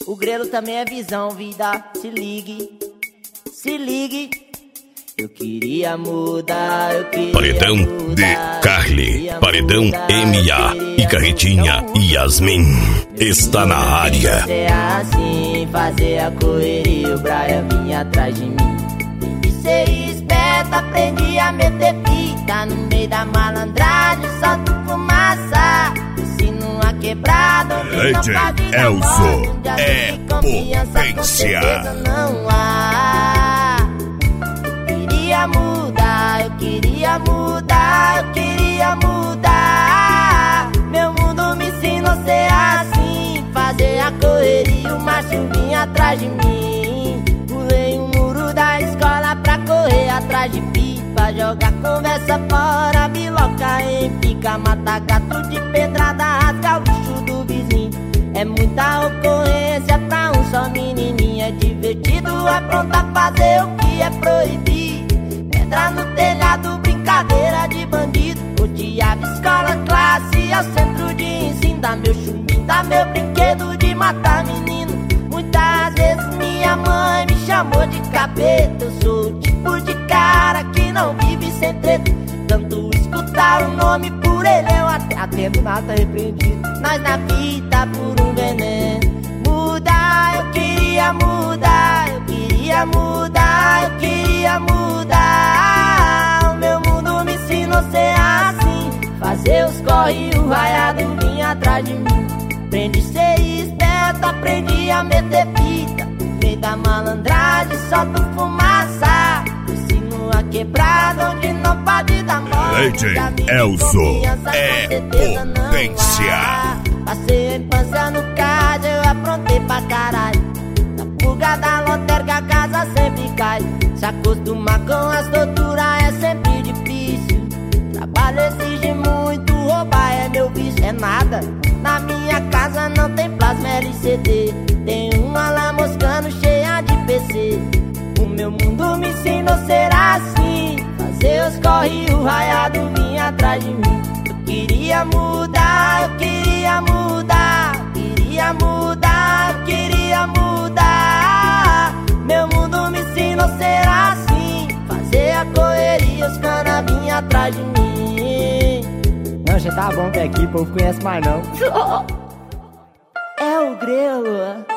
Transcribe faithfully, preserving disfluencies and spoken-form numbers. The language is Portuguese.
O grelo também é visão, vida. Se ligue, se ligue. Eu queria mudar, eu queria Paredão mudar, de Carly, Paredão M A e Carretinha Yasmin está na área. É assim, fazer a correria, o Brian vinha atrás de mim. E ser esperto, aprendi a meter fita no meio da malandragem, solto fumaça, ensino a quebrada. D J Elzo é potência. Não há. Eu queria mudar, eu queria mudar, eu queria mudar. Meu mundo me ensinou a ser assim, fazer a correria, o macho vinha atrás de mim. Pulei o muro da escola pra correr atrás de pipa, jogar conversa fora, biloca em pica, matar gato de pedrada, rasgar o lixo do vizinho. É muita ocorrência pra um só menininho, é divertido, é pronto a fazer o que é proibido. Entrar no telhado, brincadeira de bandido. Odiava escola, classe, ao centro de ensino. Dá meu chumbinho, dá meu brinquedo de matar menino. Muitas vezes minha mãe me chamou de capeta. Eu sou o tipo de cara que não vive sem treta. Tanto escutar o nome por ele, eu até atendo nada repreendido. Nós na vida por um veneno. Mudar, eu queria mudar, eu queria mudar, eu queria mudar. O meu mundo me ensinou a ser assim, fazer os corre e o raiado vinha atrás de mim. Aprendi a ser esperto, aprendi a meter fita, meio da malandragem, solto fumaça, ensino a quebrada onde não pode dar morte. D J Elzo é potência. Passei a infância no cais, eu aprontei pra caralho. Na fuga da lotérica a casa sempre cai. Se acostumar com as torturas é sempre difícil. Trabalho exige muito, roubar é meu vício. É nada, na minha casa não tem plasma L C D. Tem uma lá moscando cheia de P C. O meu mundo me ensinou a ser assim, fazer os corre e o raiado vinha atrás de mim. Eu queria mudar, eu queria mudar, queria mudar, eu queria mudar. Meu mundo me ensinou a ser assim, fazer a correria, os cana vinha atrás de mim. Não, já tá bom até aqui, o povo conhece mais não. É o grelo.